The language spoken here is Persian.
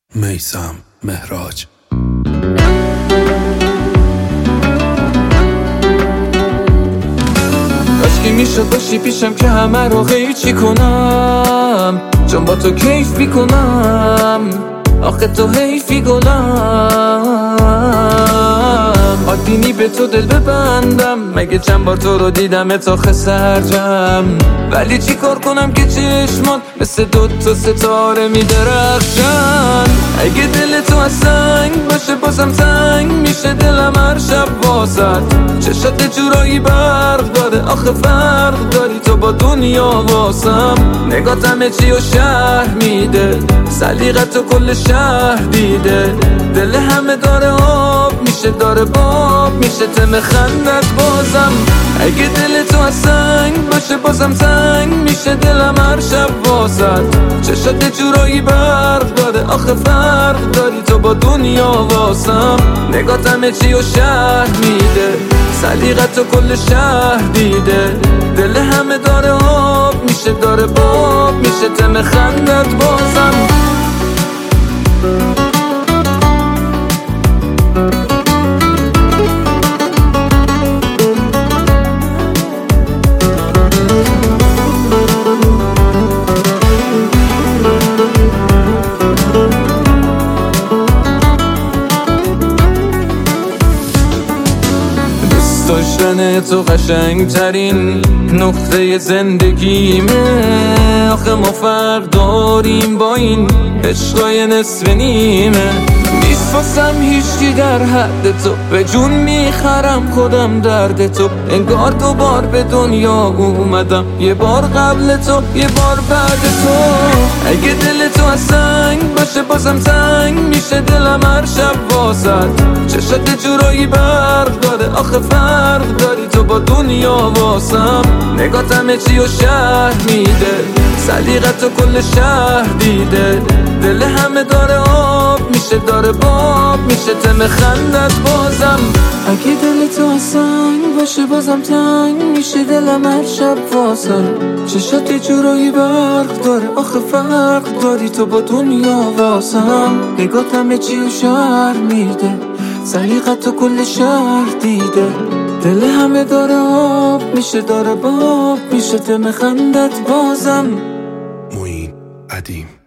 میثم مهراج. کاشکی میشد باشی پیشم که همه رو قیچی کنم، چون با تو کیف میکنم. آخه تو حیفی گلم، آدینی به تو دل ببندم. مگه چند بار تو رو دیدم تا خسرجم، ولی چی کار کنم که چشمات مثل دوتا ستاره میدرخشن. اگه دل تو از سنگ باشه بازم تنگ میشه دلم هر شب واسد. چشات جورایی برق داره، آخه فرق داری تو با دنیا واسم. نگات همه چی و شهر میده، سلیقت تو کل شهر دیده. دل همه داره آب میشه، داره باب میشه تم خندت بازم. اگه دل تو از سنگ باشه بازم تنگ میشه دلم هر شب واسد. چشات جورایی برق داره، آخه فرق داری تو با دنیا واسم. نگات همه چی و شهر میده، سلیقت تو کل شهر دیده. دل همه داره آب میشه، داره باب میشه تم خندت بازم. داشتن تو قشنگ ترین نقطه زندگیمه. آخه ما فرق داریم با این عشقای نصف نیمه. نیست واسم هیچی در حد تو، به جون میخرم خودم درد تو. انگار دوبار به دنیا اومدم، یه بار قبل تو یه بار بعد تو. اگه دل تو از سنگ باشه بازم تنگ میشه دلم هر شب واسد. چشات جورایی برق داره، آخه فرق داری تو با دنیا واسم. نگات همه چی و شهر میده، سلیقت تو کل شهر دیده. دل همه داره آب میشه، داره باب میشه تم خندت بازم. اگه دل تو از سنگ باشه بازم تنگ میشه دلم هر شب واسم. چشات جورایی برق داره، آخه فرق داری تو با دنیا واسم. نگات همه چی و شهر میده، سلیقت تو کل شهر دیده. دل همه داره آب میشه، داره باب میشه تم خندت بازم. معین قدیم.